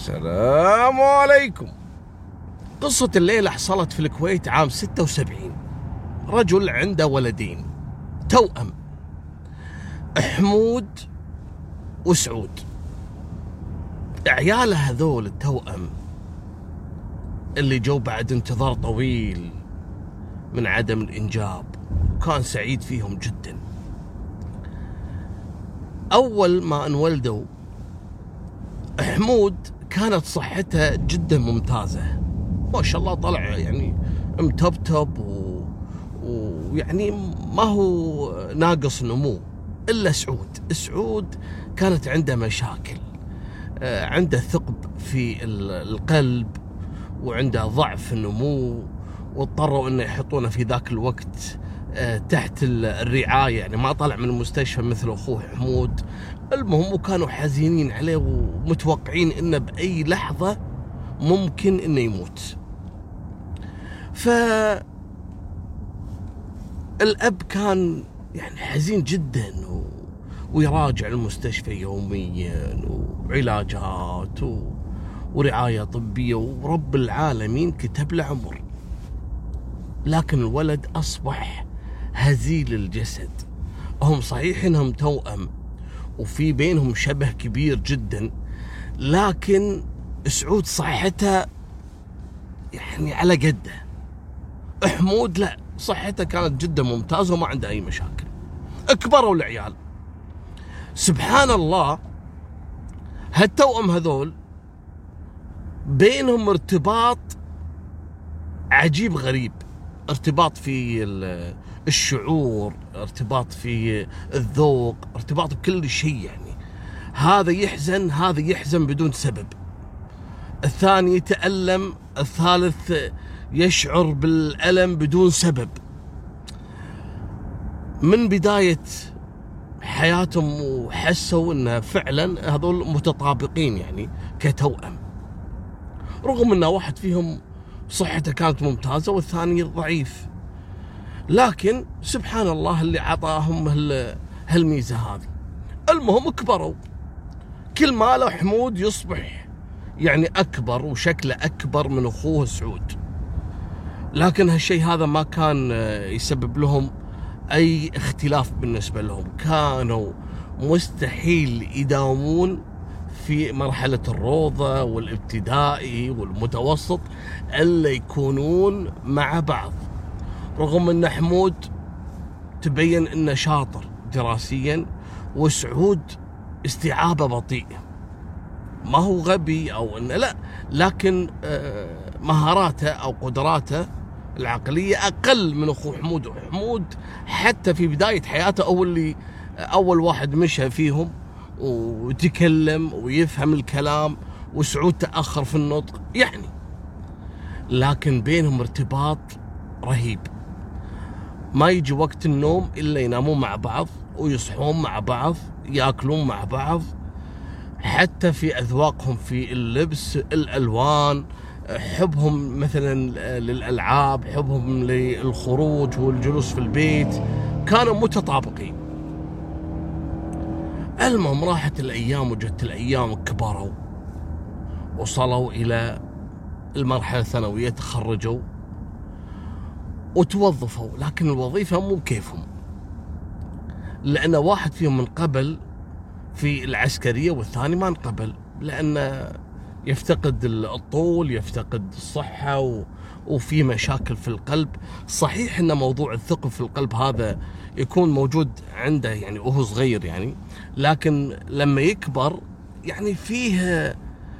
السلام عليكم. قصة الليلة حصلت في الكويت عام 76. رجل عنده ولدين توأم، حمود وسعود. عياله هذول التوأم اللي جو بعد انتظار طويل من عدم الإنجاب، وكان سعيد فيهم جدا. أول ما انولدوا حمود كانت صحته جدا ممتازة، ما شاء الله، طلع يعني متبتب ويعني ما هو ناقص نمو. إلا سعود كانت عنده مشاكل، عنده ثقب في القلب وعنده ضعف النمو، واضطروا انه يحطونه في ذاك الوقت تحت الرعاية، يعني ما طلع من المستشفى مثل أخوه حمود. المهم وكانوا حزينين عليه ومتوقعين انه بأي لحظة ممكن انه يموت. فالأب كان يعني حزين جدا ويراجع المستشفى يوميا وعلاجات ورعاية طبية، ورب العالمين كتب له عمر. لكن الولد أصبح هزيل الجسد. هم صحيح انهم توأم وفي بينهم شبه كبير جدا، لكن سعود صحته يعني على قده. حمود لا، صحته كانت جدا ممتازة وما عنده أي مشاكل. اكبروا العيال، سبحان الله. هالتوأم هذول بينهم ارتباط عجيب غريب، ارتباط في الشعور، ارتباط في الذوق، ارتباط بكل شيء. يعني هذا يحزن بدون سبب، الثاني يتألم، الثالث يشعر بالألم بدون سبب. من بداية حياتهم وحسوا ان فعلا هذول متطابقين يعني كتوأم، رغم ان واحد فيهم صحته كانت ممتازة والثاني ضعيف. لكن سبحان الله اللي عطاهم هالميزة هذه. المهم كبروا، كل ما له حمود يصبح يعني أكبر وشكله أكبر من أخوه سعود. لكن هالشيء هذا ما كان يسبب لهم أي اختلاف بالنسبة لهم. كانوا مستحيل يداومون في مرحلة الروضة والابتدائي والمتوسط إلا يكونون مع بعض، رغم أن حمود تبين أنه شاطر دراسيا وسعود استيعابه بطيء. ما هو غبي أو أنه لا، لكن مهاراته أو قدراته العقلية أقل من أخوه حمود. وحمود حتى في بداية حياته أول واحد مشى فيهم وتكلم ويفهم الكلام، وسعود تأخر في النطق يعني. لكن بينهم ارتباط رهيب، ما يجي وقت النوم إلا ينامون مع بعض ويصحون مع بعض، يأكلون مع بعض، حتى في أذواقهم في اللبس، الألوان، حبهم مثلا للألعاب، حبهم للخروج والجلوس في البيت، كانوا متطابقين. المهم راحت الأيام وجت الأيام، كبروا وصلوا إلى المرحلة الثانوية، تخرجوا وتوظفوا. لكن الوظيفة مو كيفهم، لأن واحد فيهم من قبل في العسكرية والثاني ما انقبل، لأن يفتقد الطول، يفتقد الصحة، وفي مشاكل في القلب. صحيح أن موضوع الثقب في القلب هذا يكون موجود عنده يعني وهو صغير يعني، لكن لما يكبر يعني فيه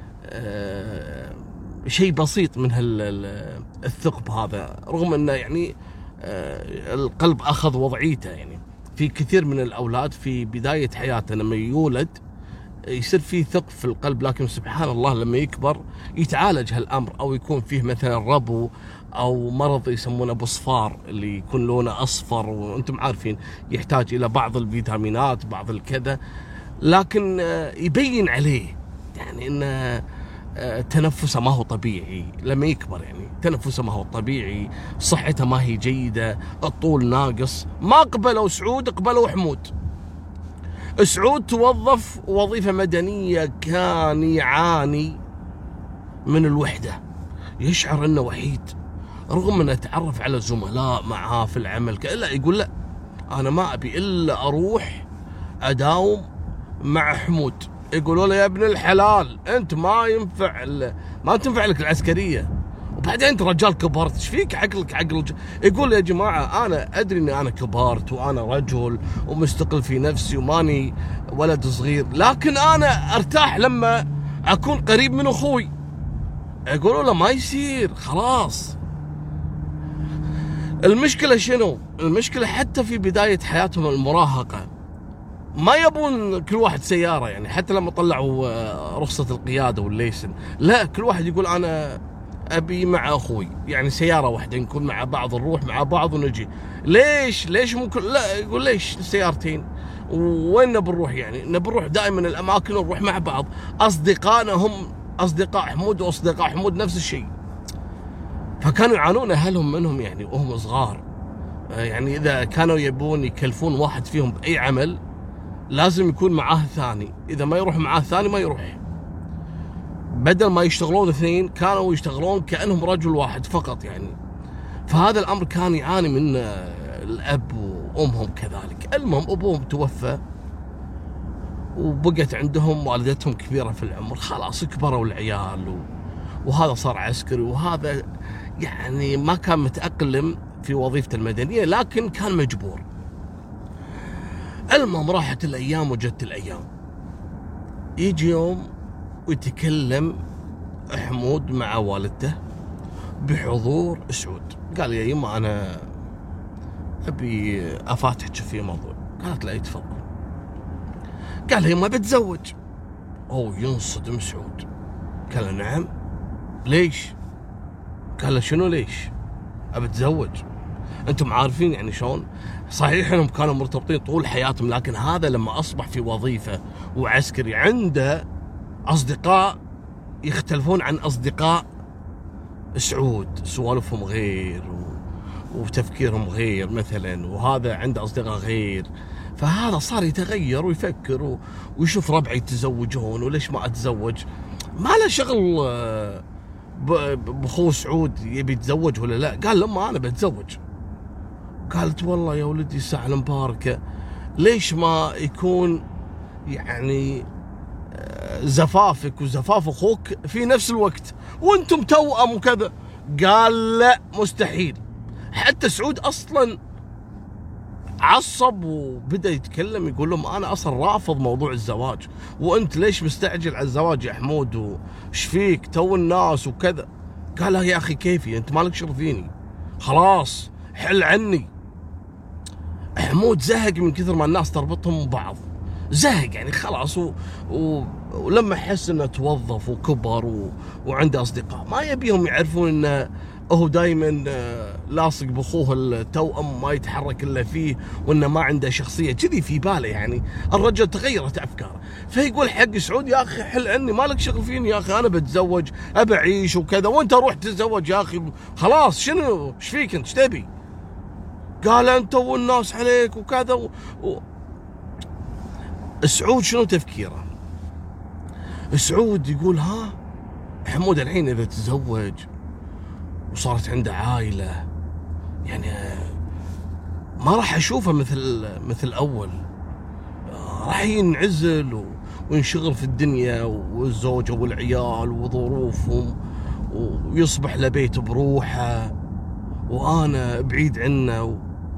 شيء بسيط من الثقب هذا، رغم أنه يعني القلب أخذ وضعيته. يعني في كثير من الأولاد في بداية حياته لما يولد يصير فيه ثقب في القلب، لكن سبحان الله لما يكبر يتعالج هالأمر، أو يكون فيه مثلا ربو أو مرض يسمونه بصفار اللي يكون لونه أصفر، وأنتم عارفين يحتاج إلى بعض الفيتامينات، بعض الكذا. لكن يبين عليه يعني أن تنفسه ما هو طبيعي لما يكبر، يعني تنفسه ما هو طبيعي، صحته ما هي جيدة، الطول ناقص. ما قبلوا سعود، قبلوا حمود. سعود توظف وظيفة مدنية، كان يعاني من الوحدة، يشعر انه وحيد رغم انه تعرف على زملاء معاه في العمل. لا، يقول لا، انا ما ابي الا اروح اداوم مع حمود. يقولوا له يا ابن الحلال انت ما تنفع لك العسكرية، وبعدين انت رجال كبرت، ايش فيك عقلك عقل يقول يا جماعة انا ادري اني انا كبرت وانا رجل ومستقل في نفسي وماني ولد صغير، لكن انا ارتاح لما اكون قريب من اخوي. يقولوا له ما يصير، خلاص. المشكلة شنو؟ المشكلة حتى في بداية حياتهم المراهقة ما يبون كل واحد سيارة، يعني حتى لما طلعوا رخصة القيادة والليسن، لا، كل واحد يقول أنا أبي مع أخوي، يعني سيارة واحدة نكون مع بعض، نروح مع بعض ونجي. ليش ممكن؟ لا، يقول ليش سيارتين؟ وين نبي نروح؟ يعني نبي نروح دائما الأماكن ونروح مع بعض. أصدقائنا هم أصدقاء حمود، وأصدقاء حمود نفس الشيء. فكانوا يعانون أهلهم منهم يعني وهم صغار. يعني إذا كانوا يبون يكلفون واحد فيهم بأي عمل لازم يكون معاه ثاني، إذا ما يروح معاه ثاني ما يروح. بدل ما يشتغلون اثنين كانوا يشتغلون كأنهم رجل واحد فقط يعني. فهذا الأمر كان يعاني من الأب وأمهم كذلك. المهم أبوهم توفى وبقت عندهم والدتهم كبيرة في العمر، خلاص كبروا العيال وهذا صار عسكري، وهذا يعني ما كان متأقلم في وظيفة المدنية لكن كان مجبور. المهم راحت الأيام وجت الأيام. يجي يوم ويتكلم حمود مع والدته بحضور سعود، قال يا يما أنا أبي أفاتحك في موضوع. قالت لا يتفضل. قال يما بتزوج. أو ينصدم سعود، قال نعم ليش؟ قال له شنو ليش؟ أبي أتزوج. أنتم عارفين يعني شلون؟ صحيح أنهم كانوا مرتبطين طول حياتهم، لكن هذا لما أصبح في وظيفة وعسكري عنده أصدقاء يختلفون عن أصدقاء سعود، سوالفهم غير وتفكيرهم غير مثلا، وهذا عنده أصدقاء غير. فهذا صار يتغير ويفكر ويشوف ربعي يتزوجون وليش ما أتزوج. ما له شغل بأخوه سعود يبي يتزوج ولا لا. قال لما أنا بتزوج. قالت والله يا ولدي الساعة المباركة، ليش ما يكون يعني زفافك وزفاف أخوك في نفس الوقت وانتم توأم وكذا؟ قال لا مستحيل. حتى سعود أصلا عصب وبدأ يتكلم، يقول لهم أنا أصلا رافض موضوع الزواج، وأنت ليش مستعجل على الزواج يا حمود؟ وش فيك تو الناس وكذا؟ قال يا أخي كيفي أنت مالك شغل فيني، خلاص حل عني. حمود زهق من كثر ما الناس تربطهم ببعض، زهق يعني خلاص. ولما حس انه توظف وكبر وعنده اصدقاء ما يبيهم يعرفون انه هو دائما لاصق باخوه التوأم ما يتحرك الا فيه، وانه ما عنده شخصيه كذي في باله. يعني الرجل تغيرت افكاره. فيقول حق سعود يا اخي حل عني، مالك شغل فيني يا اخي، انا بتزوج ابى اعيش وكذا، وانت روح تتزوج يا اخي خلاص. شنو ايش فيك انت ايش تبي؟ قال انت والناس عليك وكذا سعود شنو تفكيره؟ سعود يقول ها حمود الحين اذا تزوج وصارت عنده عائله يعني ما راح اشوفه مثل اول، راح ينعزل وينشغل في الدنيا والزوجه والعيال وظروفهم، ويصبح له بيت بروحه وانا بعيد عنه.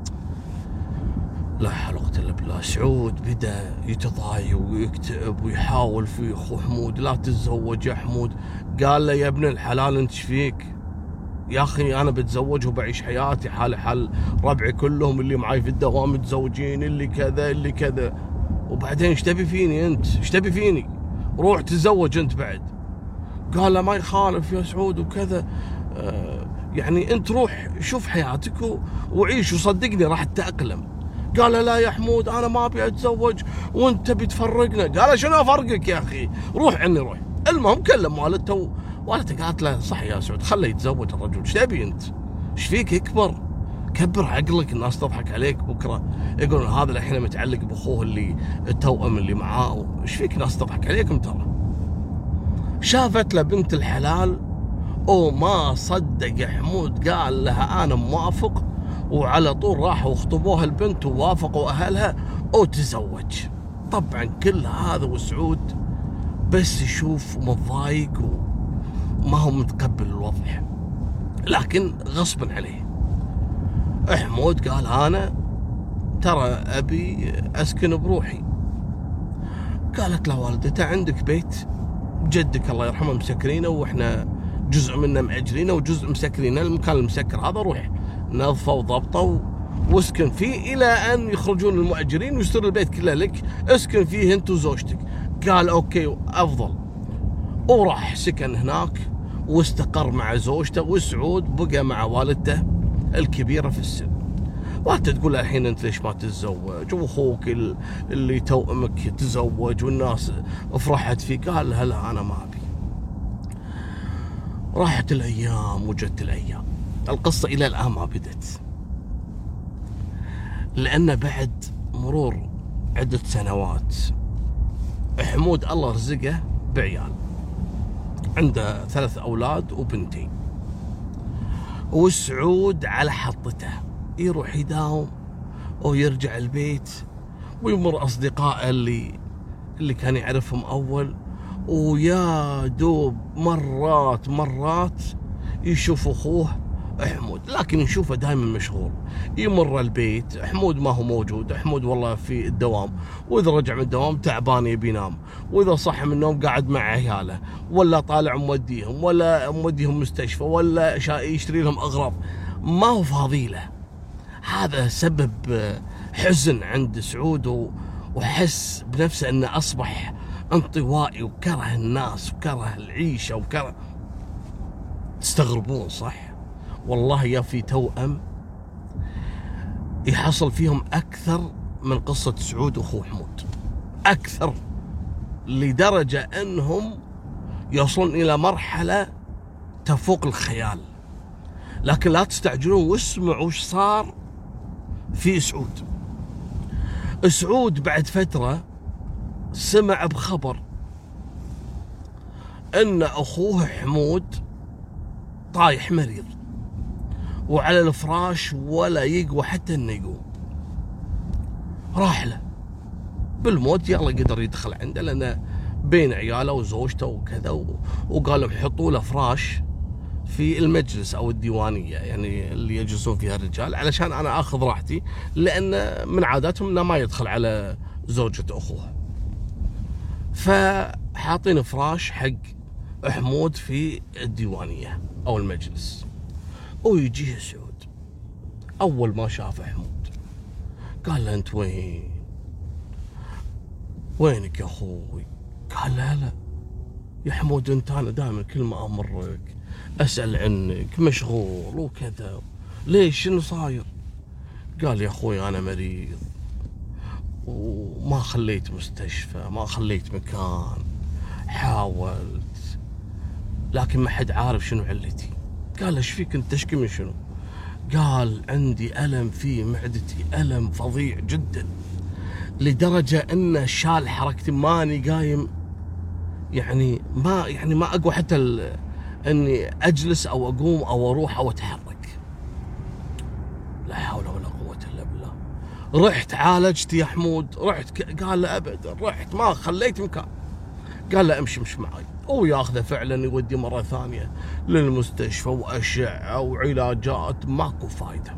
لا حول ولا قوة الا بالله. سعود بدا يتضايق ويكتئب ويحاول في اخوه حمود لا تتزوج يا حمود. قال له يا ابن الحلال انت فيك يا اخي، انا بتزوج وبعيش حياتي حالي حال ربعي كلهم اللي معاي في الدوام متزوجين، اللي كذا اللي كذا. وبعدين ايش تبي فيني انت؟ ايش تبي فيني؟ روح تتزوج انت بعد. قال له ما يخالف يا سعود وكذا، يعني انت روح شوف حياتك وعيش وصدقني راح تتأقلم. قال لا يا حمود انا ما ابي اتزوج وانت بتفرقنا. قال شنو افرقك يا اخي، روح عني روح. المهم كلم والدته والدته قالت له صح يا سعود خله يتزوج الرجل، ايش تبي انت؟ ايش فيك؟ اكبر كبر عقلك، الناس تضحك عليك بكره يقولون هذا الحين متعلق باخوه اللي التوأم اللي معاه، ايش فيك؟ ناس تضحك عليكم ترى. شافت له بنت الحلال وما صدق حمود، قال لها أنا موافق، وعلى طول راحوا وخطبوها البنت ووافقوا أهلها وتزوج. طبعا كل هذا وسعود بس يشوف متضايق وما هو متقبل الوضع، لكن غصبا عليه. حمود قال أنا ترى أبي أسكن بروحي. قالت له والدته عندك بيت جدك الله يرحمه مسكرينه، وإحنا جزء منه مأجرينه وجزء مسكرينه، المكان المسكر هذا روح نظفه وضبطه واسكن فيه إلى أن يخرجون المؤجرين ويصير البيت كله لك، اسكن فيه أنت وزوجتك. قال أوكي أفضل، وراح سكن هناك واستقر مع زوجته، وسعود بقى مع والدته الكبيرة في السن. وانت تقول الحين انت ليش ما تتزوج، واخوك اللي توأمك تزوج والناس فرحت فيه. قال لها لا انا ما ابي. راحت الايام وجت الايام، القصة الى الان ما بدت، لان بعد مرور عدة سنوات حمود الله رزقه بعيال، عنده 3 أولاد وبنتين، وسعود على حطته يروح يداوم ويرجع البيت ويمر أصدقائه اللي كان يعرفهم أول، ويا دوب مرات يشوف أخوه حمود، لكن يشوفه دائما مشغول. يمر البيت حمود ما هو موجود، حمود والله في الدوام، وإذا رجع من الدوام تعبان يبي ينام، وإذا صح من النوم قاعد مع عياله، ولا طالع موديهم، ولا موديهم مستشفى، ولا يشتري لهم أغراض، ما هو فاضي له. هذا سبب حزن عند سعود، وحس بنفسه أنه أصبح انطوائي وكره الناس وكره العيشة وكره. تستغربون صح؟ والله يا في توأم يحصل فيهم أكثر من قصة سعود وأخوه حمود، أكثر، لدرجة أنهم يوصلون إلى مرحلة تفوق الخيال. لكن لا تستعجلون واسمعوا وش صار في سعود. سعود بعد فترة سمع بخبر أن أخوه حمود طايح مريض وعلى الفراش ولا يقوى حتى انه يقوم. راح له بالموت، يلا قدر يدخل عنده لانه بين عياله وزوجته وكذا، وقال لهم حطوا له فراش في المجلس او الديوانيه، يعني اللي يجلسون فيها الرجال، علشان انا اخذ راحتي، لان من عاداتهم انه ما يدخل على زوجة اخوه. فحاطين فراش حق حمود في الديوانيه او المجلس، ويجيه سعود. أول ما شاف حمود قال له أنت وينك يا أخوي؟ قال لا يا حمود أنت أنا دائما كل ما أمرك أسأل عنك، مشغول وكذا، ليش شنو صاير؟ قال يا أخوي أنا مريض وما خليت مستشفى، ما خليت مكان، حاولت لكن ما حد عارف شنو علتي. قال ايش فيك انت تشكي من شنو؟ قال عندي ألم في معدتي، ألم فظيع جدا، لدرجة ان شال حركتي، ماني قايم، يعني ما اقوى حتى اني اجلس او اقوم او اروح او اتحرك. لا حول ولا قوة الا بالله. رحت عالجت يا حمود؟ رحت؟ قال لا ابدا، رحت ما خليت مكان. قال له امشي معي، وياخذه فعلا يودي مرة ثانية للمستشفى وأشعة وعلاجات، ماكو فايدة.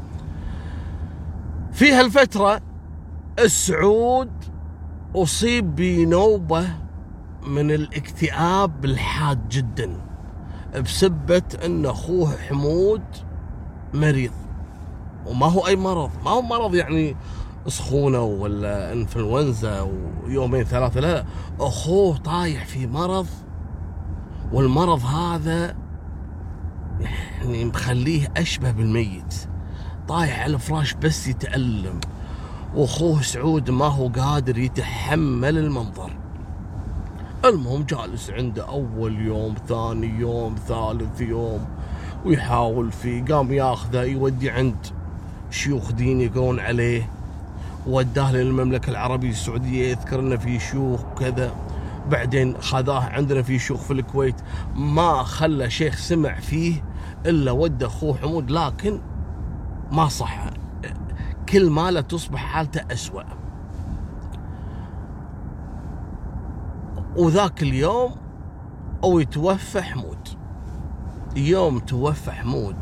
في هالفترة السعود أصيب بنوبة من الاكتئاب الحاد جدا، بسبة أن أخوه حمود مريض، وما هو أي مرض، ما هو مرض يعني سخونة ولا انفلونزا ويومين 3، لا، أخوه طايح في مرض، والمرض هذا يعني مخليه أشبه بالميت، طايح على الفراش بس يتألم، وأخوه سعود ما هو قادر يتحمل المنظر. المهم جالس عنده أول يوم، ثاني يوم، ثالث يوم، ويحاول فيه. قام ياخذه يودي عند شيوخ دين يقرون عليه، وداه للمملكة العربية السعودية، يذكر انه في شيوخ وكذا، بعدين خذاه عندنا في شيوخ في الكويت، ما خلى شيخ سمع فيه إلا ود أخوه حمود، لكن ما صح، كل ما لا تصبح حالته أسوأ. وذاك اليوم أو يتوفى حمود، يوم توفى حمود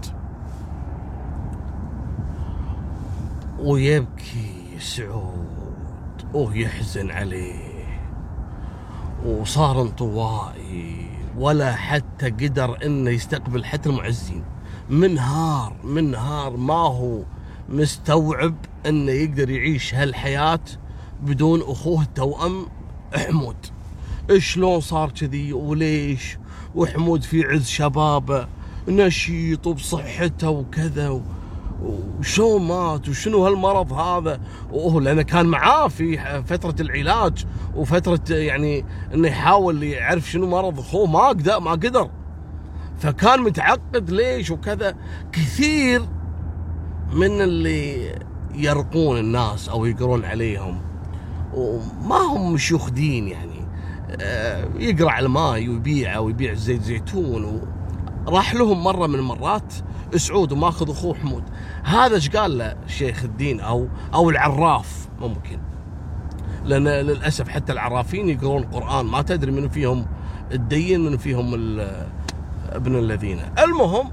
ويبكي سعود ويحزن عليه، وصار انطوائي، ولا حتى قدر انه يستقبل حتى المعزين. من نهار ما هو مستوعب انه يقدر يعيش هالحياة بدون اخوه التوأم حمود. شلون صار كذي وليش؟ وحمود في عز شبابه نشيط وبصحته وكذا، وشو مات وشنو هالمرض هذا؟ وهو لأنه كان معاه في فترة العلاج وفترة يعني انه يحاول يعرف شنو مرض اخوه، ما قدر، فكان متعقد ليش وكذا. كثير من اللي يرقون الناس او يقرون عليهم وما هم شيوخ دين، يعني يقرع الماي ويبيعه ويبيع زيت زيتون. راح لهم مرة من المرات سعود وماخذ اخوه حمود، هذا ايش قال له شيخ الدين او العراف، ممكن، لان للاسف حتى العرافين يقرون القرآن، ما تدري من فيهم الدين من فيهم ابن الذين. المهم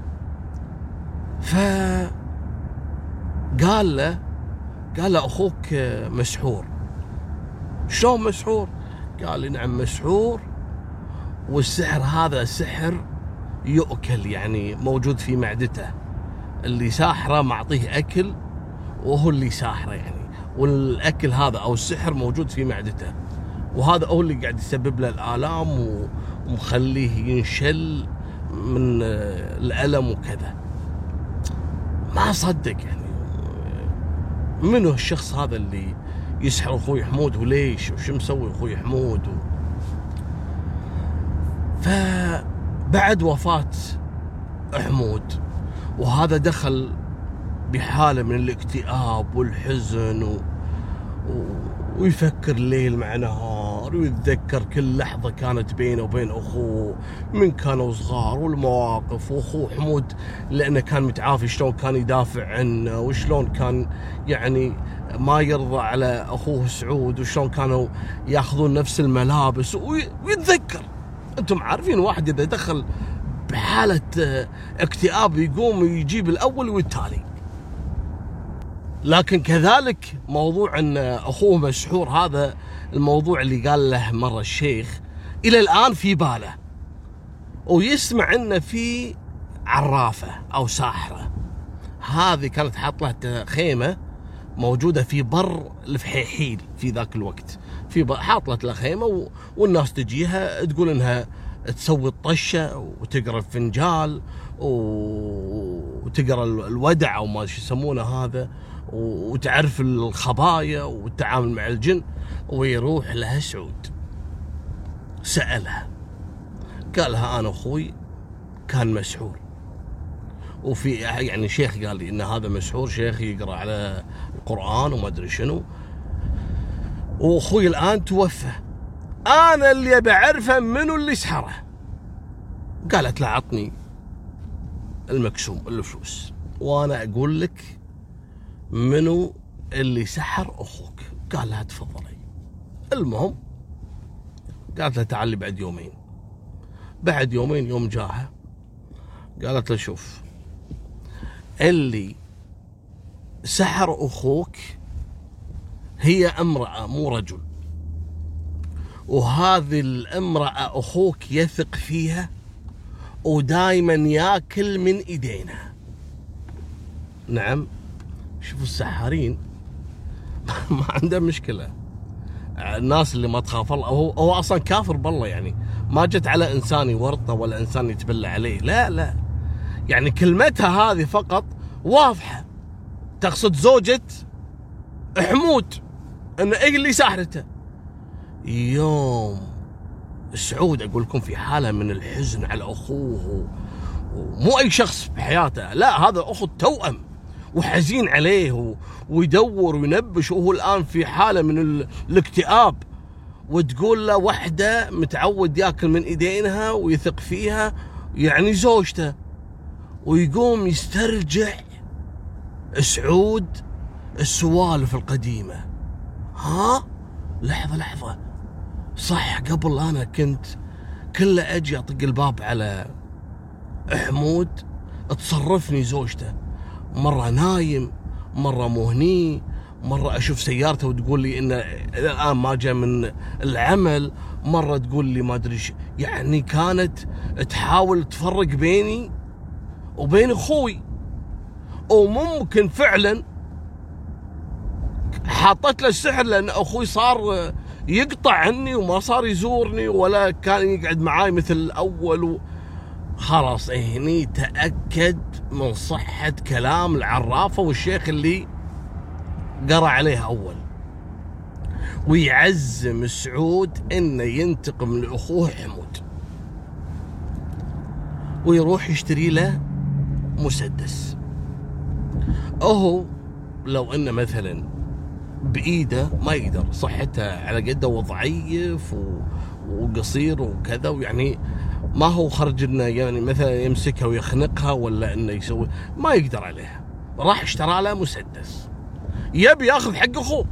قال له اخوك مسحور. شلون مسحور؟ قال لي نعم مسحور، والسحر هذا سحر يؤكل، يعني موجود في معدته، اللي ساحره معطيه اكل وهو اللي ساحره يعني، والاكل هذا او السحر موجود في معدته، وهذا هو اللي قاعد يسبب له الآلام ومخليه ينشل من الألم وكذا. ما صدق يعني منو الشخص هذا اللي يسحر اخوي حمود وليش وشو مسوي اخوي حمود فبعد وفاة حمود وهذا دخل بحالة من الاكتئاب والحزن ويفكر ليل مع نهار، ويتذكر كل لحظة كانت بينه وبين أخوه من كانوا صغار، والمواقف، وأخوه حمود لأنه كان متعافي شلون كان يدافع عنه، وشلون كان يعني ما يرضى على أخوه سعود، وشلون كانوا ياخذون نفس الملابس، ويتذكر. أنتم عارفين واحد إذا دخل بحالة اكتئاب يقوم يجيب الأول والتالي. لكن كذلك موضوع ان اخوه مسحور، هذا الموضوع اللي قال له مرة الشيخ الى الان في باله، ويسمع انه في عرافة او ساحرة. هذه كانت حاط له خيمة موجودة في بر الفحيحيل في ذاك الوقت، في حاط له خيمة والناس تجيها تقول انها تسوي الطشة وتقرا الفنجال وتقرا الودع او ما شو يسمونه هذا، وتعرف الخبايا والتعامل مع الجن. ويروح لها سعود سألها، قالها أنا أخوي كان مسحور، وفي يعني شيخ قال لي إن هذا مسحور، شيخ يقرأ على القرآن وما أدري شنو، وأخوي الآن توفى، أنا اللي بعرفه منو اللي سحره. قالت له عطني المكسوم الفلوس وأنا أقول لك منو اللي سحر أخوك. قال لها تفضلي. المهم قالت له تعالي بعد يومين. بعد يومين يوم جاها قالت له شوف، اللي سحر أخوك هي امرأة مو رجل، وهذه الامرأة أخوك يثق فيها ودائما ياكل من إيدينا. نعم، شوفوا السحارين ما عنده مشكلة، الناس اللي ما تخاف الله، هو أصلا كافر بالله، يعني ما جت على إنسان يورطه ولا إنسان يتبلى عليه، لا، يعني كلمتها هذه فقط واضحة، تقصد زوجة حمود إن إيه اللي ساحرته. يوم سعود أقول لكم في حالة من الحزن على أخوه، ومو أي شخص بحياته، لا هذا أخو التوأم وحزين عليه ويدور وينبش، وهو الآن في حالة من الاكتئاب، وتقول له وحده متعود ياكل من ايدينها ويثق فيها، يعني زوجته، ويقوم يسترجع سعود السوالف القديمة. ها لحظة، صح قبل أنا كنت كل أجي أطق الباب على حمود تصرفني زوجته، مرة نايم، مرة مهني، مرة أشوف سيارته وتقول لي إنه الآن ما جاء من العمل، مرة تقول لي ما أدري يعني كانت تحاول تفرق بيني وبين أخوي. وممكن فعلا حاطت له السحر، لأن أخوي صار يقطع عني وما صار يزورني ولا كان يقعد معاي مثل الأول. خلاص هني تأكد من صحة كلام العرافة والشيخ اللي قرأ عليها أول، ويعزم سعود إنه ينتقم لأخوه حمود، ويروح يشتري له مسدس. أهو لو إنه مثلا بإيده ما يقدر، صحته على قده وضعيف وقصير وكذا، ويعني ما هو خرج إنه يعني مثلا يمسكها ويخنقها ولا إنه يسوي، ما يقدر عليها. راح اشترى له مسدس، يبي ياخذ حق أخوه،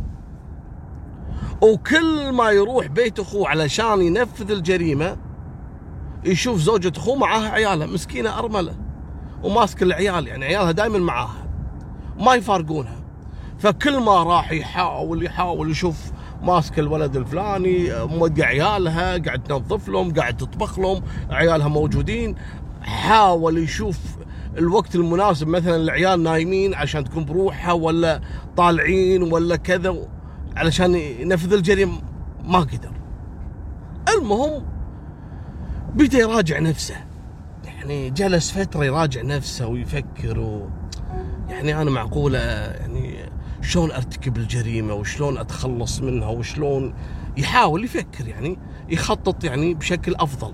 وكل ما يروح بيت أخوه علشان ينفذ الجريمة يشوف زوجة أخوه معاها عيالها، مسكينة أرملة وماسك العيال، يعني عيالها دائما معاها ما يفارقونها. فكل ما راح يحاول يشوف ماسك الولد الفلاني، مودي عيالها، قاعد تنظف لهم، قاعد تطبخ لهم، عيالها موجودين. حاول يشوف الوقت المناسب، مثلا العيال نايمين عشان تكون بروحها، ولا طالعين ولا كذا، علشان ينفذ الجريمة. ما قدر. المهم بدأ يراجع نفسه، يعني جلس فترة يراجع نفسه ويفكر يعني أنا معقولة يعني شلون أرتكب الجريمة وشلون أتخلص منها، وشلون يحاول يفكر، يعني يخطط يعني بشكل أفضل.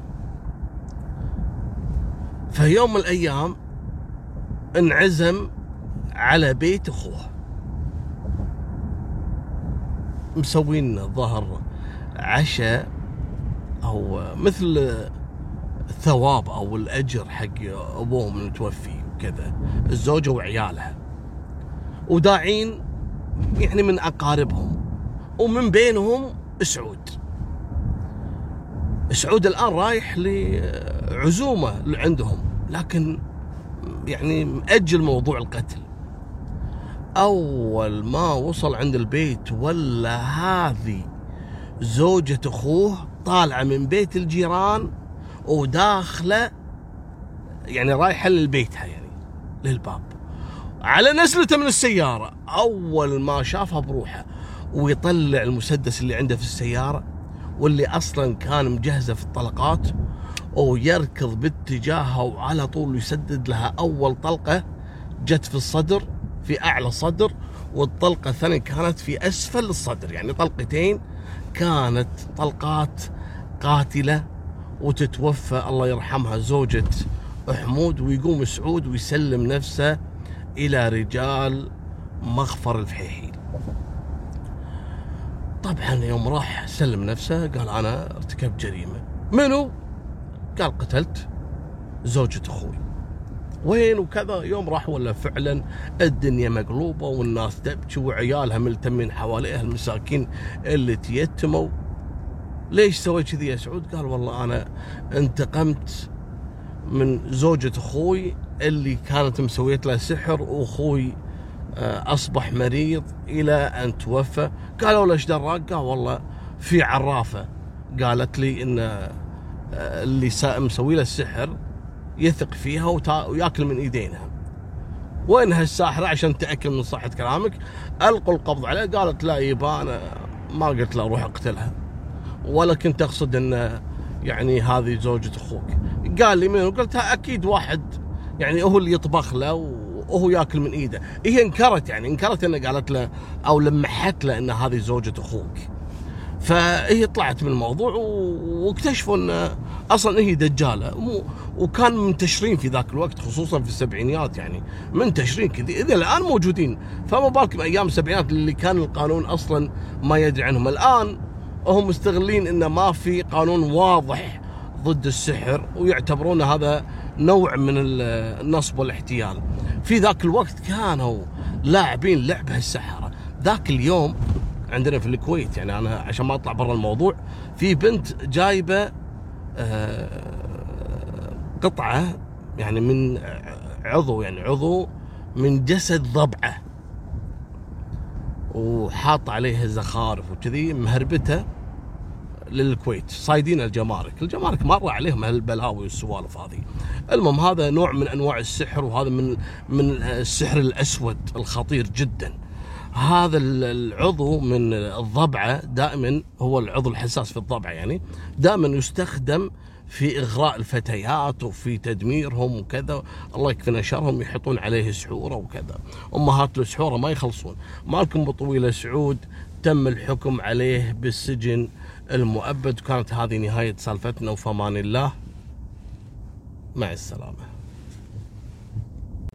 فيوم من الأيام انعزم على بيت أخوه، مسوين ظهر عشاء أو مثل الثواب أو الأجر حق أبوهم المتوفي وكذا، الزوجة وعيالها، وداعين يعني من أقاربهم، ومن بينهم سعود الآن رايح لعزومة عندهم، لكن يعني مأجل موضوع القتل. أول ما وصل عند البيت ولا هذه زوجة أخوه طالعة من بيت الجيران وداخلة، يعني رايحة لبيتها يعني للباب، على نزلته من السيارة. أول ما شافها بروحه ويطلع المسدس اللي عنده في السيارة، واللي أصلا كان مجهزة في الطلقات، ويركض باتجاهها وعلى طول يسدد لها. أول طلقة جت في الصدر، في أعلى الصدر، والطلقة الثانية كانت في أسفل الصدر، يعني طلقتين كانت طلقات قاتلة. وتتوفى الله يرحمها زوجة حمود، ويقوم سعود ويسلم نفسه إلى رجال مغفر الفحيحيل. طبعا يوم راح سلم نفسه قال أنا ارتكبت جريمة. منو؟ قال قتلت زوجة أخوي. وين وكذا. يوم راح ولا فعلا الدنيا مقلوبة والناس تبكي وعيالها ملتمين حواليها المساكين اللي تيتموا. ليش سوي كذي يا سعود؟ قال والله أنا انتقمت من زوجة أخوي اللي كانت مسويت له سحر، وأخوي أصبح مريض إلى أن توفى. قالوا له إيش دراك؟ قال والله في عرافة قالت لي إن اللي مسوي له السحر يثق فيها وياكل من إيدينها. وينها الساحرة عشان تأكد من صحة كلامك؟ ألقوا القبض عليه. قالت لا يبا أنا ما قلت له أروح أقتلها، ولا كنت أقصد أن يعني هذه زوجة أخوك. قال لي منو؟ قلتها أكيد واحد يعني هو اللي يطبخ له وهو ياكل من إيده. هي انكرت، يعني انكرت أنه قالت له أو لمحت له أن هذه زوجة أخوك. فهي طلعت من الموضوع واكتشفوا أن أصلا هي دجالة، وكان منتشرين في ذاك الوقت خصوصا في السبعينيات، يعني منتشرين كذا، إذا الآن موجودين، فما بالك أيام السبعينات اللي كان القانون أصلا ما يدري عنهم. الآن هم مستغلين ان ما في قانون واضح ضد السحر، ويعتبرون هذا نوع من النصب والاحتيال. في ذاك الوقت كانوا لاعبين لعبة السحرة. ذاك اليوم عندنا في الكويت، يعني انا عشان ما اطلع برا الموضوع، في بنت جايبة قطعة يعني من عضو من جسد ضبعة، وحاط عليها زخارف وكذي، مهربته للكويت. صايدين الجمارك مر عليهم هالبلاوي والسوالف هذه. المهم هذا نوع من انواع السحر، وهذا من السحر الاسود الخطير جدا. هذا العضو من الضبعة دائما هو العضو الحساس في الضبعة، يعني دائما يستخدم في إغراء الفتيات وفي تدميرهم وكذا. الله يكفينا شرهم، يحطون عليه سحورة وكذا. أمهات السحورة ما يخلصون. مالكم بطويلة سعود تم الحكم عليه بالسجن المؤبد. وكانت هذه نهاية سالفتنا، وفمان الله، مع السلامة.